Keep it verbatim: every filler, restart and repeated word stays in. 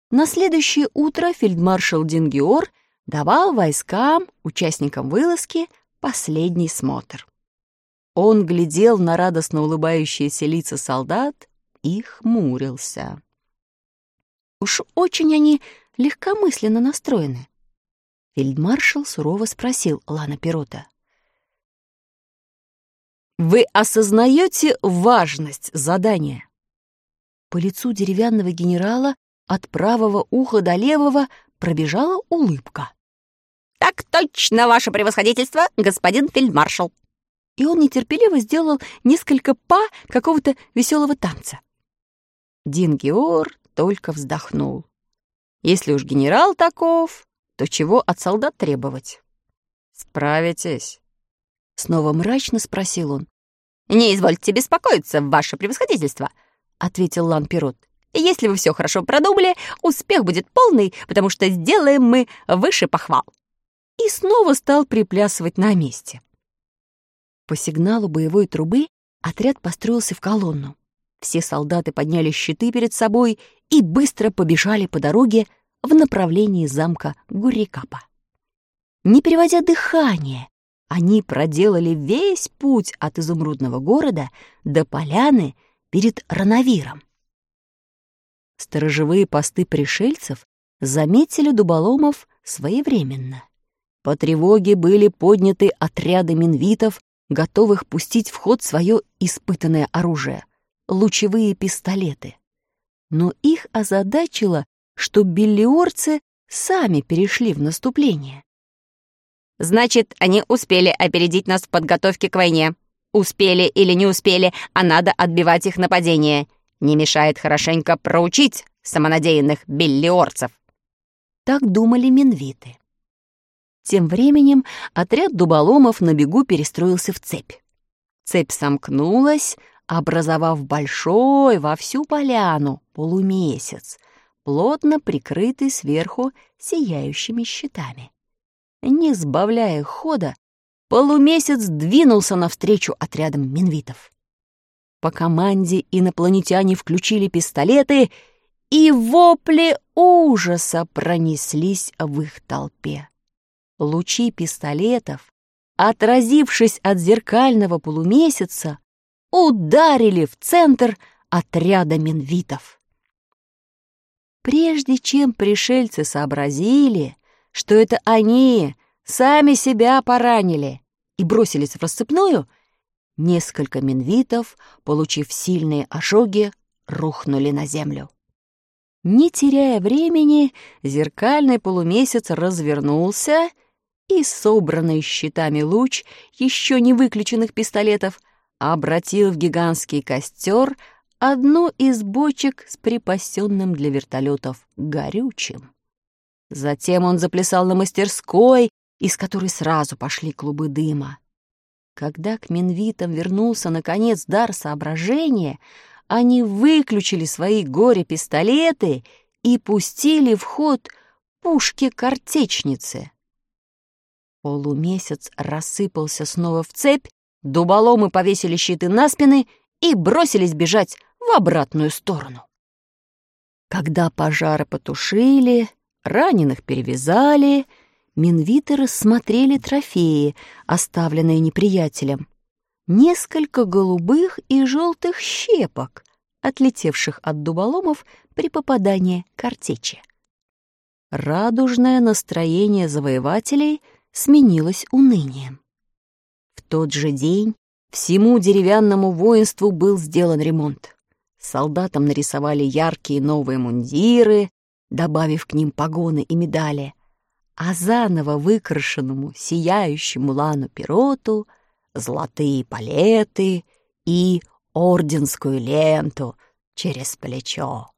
На следующее утро фельдмаршал Дингиор давал войскам, участникам вылазки, последний смотр. Он глядел на радостно улыбающиеся лица солдат и хмурился. Уж очень они легкомысленно настроены. Фельдмаршал сурово спросил Лана Пирота: «Вы осознаете важность задания?» По лицу деревянного генерала от правого уха до левого пробежала улыбка. «Так точно, ваше превосходительство, господин фельдмаршал!» И он нетерпеливо сделал несколько па какого-то веселого танца. Дингиор только вздохнул. Если уж генерал таков, то чего от солдат требовать? «Справитесь?» — снова мрачно спросил он. «Не извольте беспокоиться, ваше превосходительство», — ответил Лан Пирот. «Если вы все хорошо продумали, успех будет полный, потому что сделаем мы выше похвал». И снова стал приплясывать на месте. По сигналу боевой трубы отряд построился в колонну. Все солдаты подняли щиты перед собой и быстро побежали по дороге в направлении замка Гуррикапа. Не переводя дыхание, они проделали весь путь от изумрудного города до поляны перед Ранавиром. Сторожевые посты пришельцев заметили дуболомов своевременно. По тревоге были подняты отряды минвитов, готовых пустить в ход свое испытанное оружие — лучевые пистолеты. Но их озадачило, что беллиорцы сами перешли в наступление. «Значит, они успели опередить нас в подготовке к войне. Успели или не успели, а надо отбивать их нападение. Не мешает хорошенько проучить самонадеянных беллиорцев». Так думали минвиты. Тем временем отряд дуболомов на бегу перестроился в цепь. Цепь сомкнулась, образовав большой во всю поляну полумесяц, плотно прикрытый сверху сияющими щитами. Не сбавляя хода, полумесяц двинулся навстречу отрядам минвитов. По команде инопланетяне включили пистолеты, и вопли ужаса пронеслись в их толпе. Лучи пистолетов, отразившись от зеркального полумесяца, ударили в центр отряда минвитов. Прежде чем пришельцы сообразили, что это они сами себя поранили и бросились в рассыпную, несколько минвитов, получив сильные ожоги, рухнули на землю. Не теряя времени, зеркальный полумесяц развернулся, и собранный щитами луч еще не выключенных пистолетов обратил в гигантский костер одну из бочек с припасенным для вертолетов горючим. Затем он заплясал на мастерской, из которой сразу пошли клубы дыма. Когда к минвитам вернулся, наконец, дар соображения, они выключили свои горе-пистолеты и пустили в ход пушки-картечницы. Полумесяц рассыпался снова в цепь, дуболомы повесили щиты на спины и бросились бежать в обратную сторону. Когда пожары потушили, раненых перевязали, минвиты рассмотрели трофеи, оставленные неприятелем. Несколько голубых и желтых щепок, отлетевших от дуболомов при попадании картечи. Радужное настроение завоевателей сменилось унынием. В тот же день всему деревянному воинству был сделан ремонт. Солдатам нарисовали яркие новые мундиры, добавив к ним погоны и медали, а заново выкрашенному сияющему Лану Пироту золотые палеты и орденскую ленту через плечо.